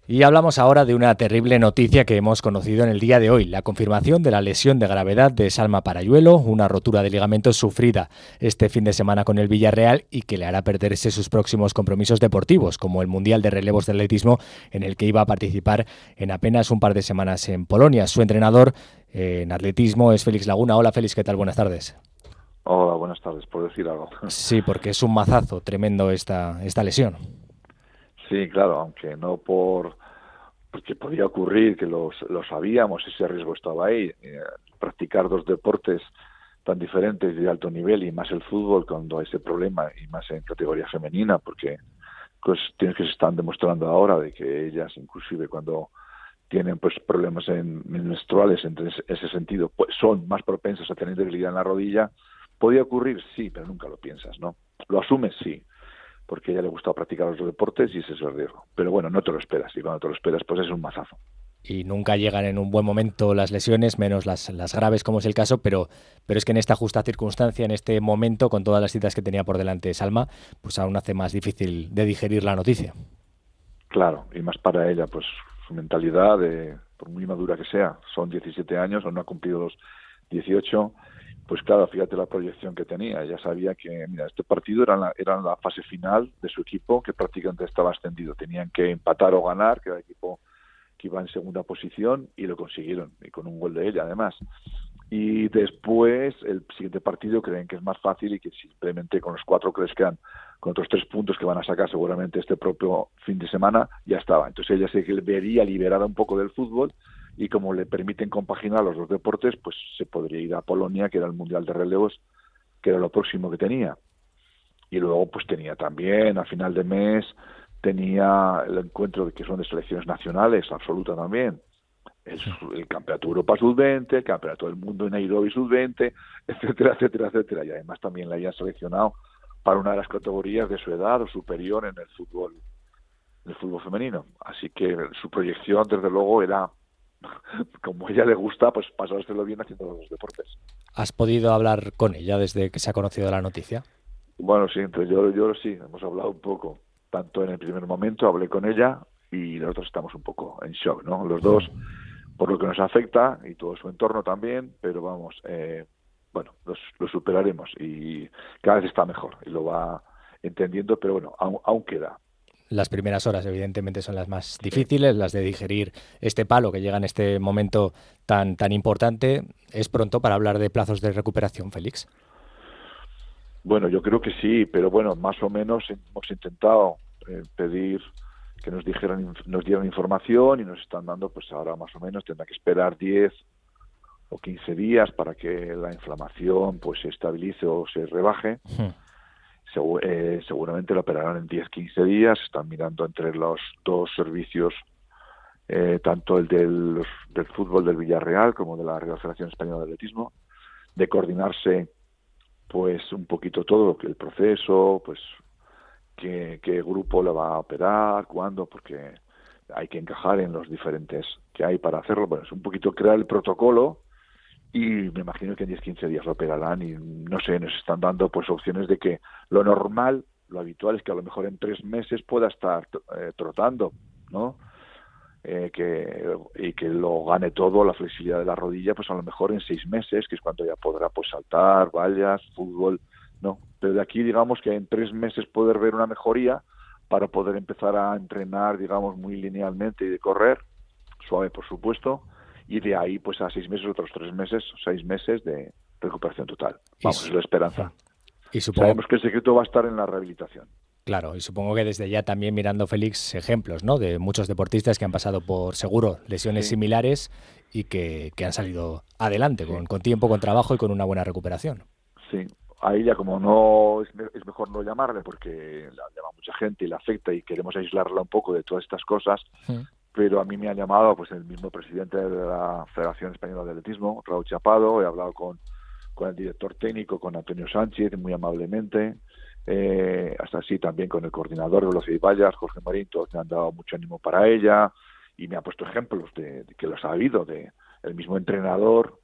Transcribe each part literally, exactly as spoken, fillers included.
Y hablamos ahora de una terrible noticia que hemos conocido en el día de hoy, la confirmación de la lesión de gravedad de Salma Parayuelo, una rotura de ligamentos sufrida este fin de semana con el Villarreal y que le hará perderse sus próximos compromisos deportivos, como el Mundial de Relevos de Atletismo, en el que iba a participar en apenas un par de semanas en Polonia. Su entrenador eh, en atletismo es Félix Laguna. Hola Félix, ¿qué tal? Buenas tardes. Hola, buenas tardes, por decir algo. Sí, porque es un mazazo tremendo esta, esta lesión. Sí, claro, aunque no por porque podía ocurrir, que los, lo sabíamos, ese riesgo estaba ahí. Eh, practicar dos deportes tan diferentes y de alto nivel, y más el fútbol, cuando hay ese problema, y más en categoría femenina, porque pues tienes que se están demostrando ahora de que ellas, inclusive cuando tienen pues problemas en, menstruales, en ese, ese sentido, pues son más propensas a tener debilidad en la rodilla. Podía ocurrir, sí, pero nunca lo piensas, ¿no? Lo asumes, sí, porque a ella le gusta practicar los deportes y ese es el riesgo. Pero bueno, no te lo esperas, y cuando te lo esperas, pues es un mazazo. Y nunca llegan en un buen momento las lesiones, menos las, las graves como es el caso, pero, pero es que en esta justa circunstancia, en este momento, con todas las citas que tenía por delante Salma, pues aún hace más difícil de digerir la noticia. Claro, y más para ella, pues su mentalidad, de, por muy madura que sea, son diecisiete años, aún no ha cumplido los dieciocho, pues claro, fíjate la proyección que tenía. Ella sabía que, mira, este partido era la, era la fase final de su equipo, que prácticamente estaba extendido. Tenían que empatar o ganar, que era el equipo que iba en segunda posición, y lo consiguieron, y con un gol de ella además. Y después, el siguiente partido creen que es más fácil y que simplemente con los cuatro que les quedan, con otros tres puntos que van a sacar seguramente este propio fin de semana, ya estaba. Entonces ella se vería liberada un poco del fútbol, y como le permiten compaginar los dos deportes, pues se podría ir a Polonia, que era el Mundial de Relevos, que era lo próximo que tenía. Y luego pues tenía también, a final de mes, tenía el encuentro de que son de selecciones nacionales, absoluta también, el, el Campeonato Europa sub veinte, el Campeonato del Mundo en Nairobi sub veinte, etcétera, etcétera, etcétera. Y además también la habían seleccionado para una de las categorías de su edad o superior en el fútbol, en el fútbol femenino. Así que su proyección, desde luego, era, como a ella le gusta, pues pasárselo bien haciendo los deportes. ¿Has podido hablar con ella desde que se ha conocido la noticia? Bueno, sí, entonces yo, yo sí, hemos hablado un poco. Tanto en el primer momento hablé con ella, y nosotros estamos un poco en shock, ¿no? Los dos, por lo que nos afecta, y todo su entorno también, pero vamos, eh, bueno, los, lo superaremos, y cada vez está mejor y lo va entendiendo, pero bueno, aún, aún queda. Las primeras horas, evidentemente, son las más Sí. difíciles, las de digerir este palo que llega en este momento tan, tan importante. ¿Es pronto para hablar de plazos de recuperación, Félix? Bueno, yo creo que sí, pero bueno, más o menos hemos intentado eh, pedir que nos dijeran, nos dieran información, y nos están dando, pues ahora más o menos tendrá que esperar diez o quince días para que la inflamación pues se estabilice o se rebaje. Hmm. Segu eh, seguramente lo operarán en diez quince días. Están mirando entre los dos servicios, eh, tanto el del, del fútbol del Villarreal como de la Real Federación Española de Atletismo, de coordinarse pues un poquito todo lo que el proceso, pues qué, qué grupo le va a operar, cuándo, porque hay que encajar en los diferentes que hay para hacerlo. Bueno, es un poquito crear el protocolo, y me imagino que en diez quince días lo operarán, y no sé, nos están dando pues opciones de que lo normal, lo habitual es que a lo mejor en tres meses pueda estar eh, trotando, ¿no? Eh, que, y que lo gane todo, la flexibilidad de la rodilla, pues a lo mejor en seis meses, que es cuando ya podrá pues saltar, vallas, fútbol, ¿no? Pero de aquí, digamos que en tres meses poder ver una mejoría para poder empezar a entrenar, digamos, muy linealmente y de correr, suave por supuesto, y de ahí pues a seis meses, otros tres meses, seis meses de recuperación total. Y, Vamos, es la esperanza. y supongo, Sabemos que el secreto va a estar en la rehabilitación. claro, y supongo que desde ya también mirando, Félix, ejemplos, ¿no? De muchos deportistas que han pasado por, seguro, lesiones Sí, similares y que, que han salido adelante sí, con, con tiempo, con trabajo y con una buena recuperación. sí. A ella, como no es, me- es mejor no llamarle, porque la llama mucha gente y la afecta, y queremos aislarla un poco de todas estas cosas, Mm. pero a mí me ha llamado pues el mismo presidente de la Federación Española de Atletismo, Raúl Chapado. He hablado con, con el director técnico, con Antonio Sánchez, muy amablemente, eh, hasta así también con el coordinador de Velocidad y Vallas, Jorge Marín. Todos me han dado mucho ánimo para ella, y me ha puesto ejemplos de, de que los ha habido, de el mismo entrenador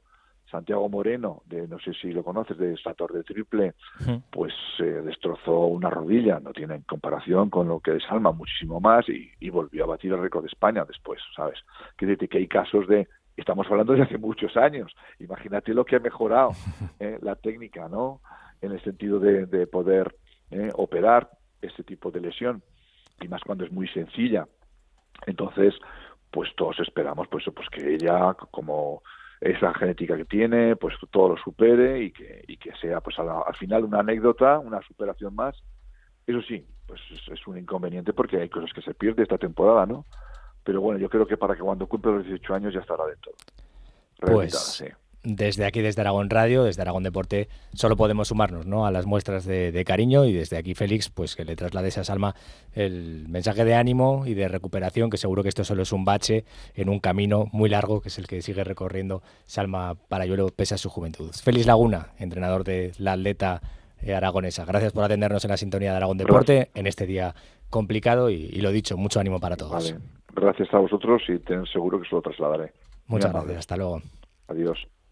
Santiago Moreno, de no sé si lo conoces, de Sator de Triple, pues eh, destrozó una rodilla, no tiene en comparación con lo que es Salma, muchísimo más, y, y volvió a batir el récord de España después, ¿sabes? Quiere decir que hay casos de, estamos hablando de hace muchos años, imagínate lo que ha mejorado eh, la técnica, ¿no? En el sentido de, de poder eh, operar este tipo de lesión, y más cuando es muy sencilla. Entonces, pues todos esperamos pues, pues que ella, como esa genética que tiene, pues todo lo supere y que, y que sea pues la, al final una anécdota, una superación más. Eso sí, pues es, es un inconveniente porque hay cosas que se pierden esta temporada, ¿no? Pero bueno, yo creo que para que cuando cumpla los dieciocho años ya estará de todo. Pues sí. Desde aquí, desde Aragón Radio, desde Aragón Deporte, solo podemos sumarnos, ¿no?, a las muestras de, de cariño, y desde aquí, Félix, pues que le traslades a Salma el mensaje de ánimo y de recuperación, que seguro que esto solo es un bache en un camino muy largo, que es el que sigue recorriendo Salma Parayuelo pese a su juventud. Félix Laguna, entrenador de la atleta eh, aragonesa, gracias por atendernos en la sintonía de Aragón Deporte gracias. En este día complicado y, y lo dicho, mucho ánimo para todos. Vale, gracias a vosotros y ten seguro que se lo trasladaré. Muchas gracias, hasta luego. Adiós.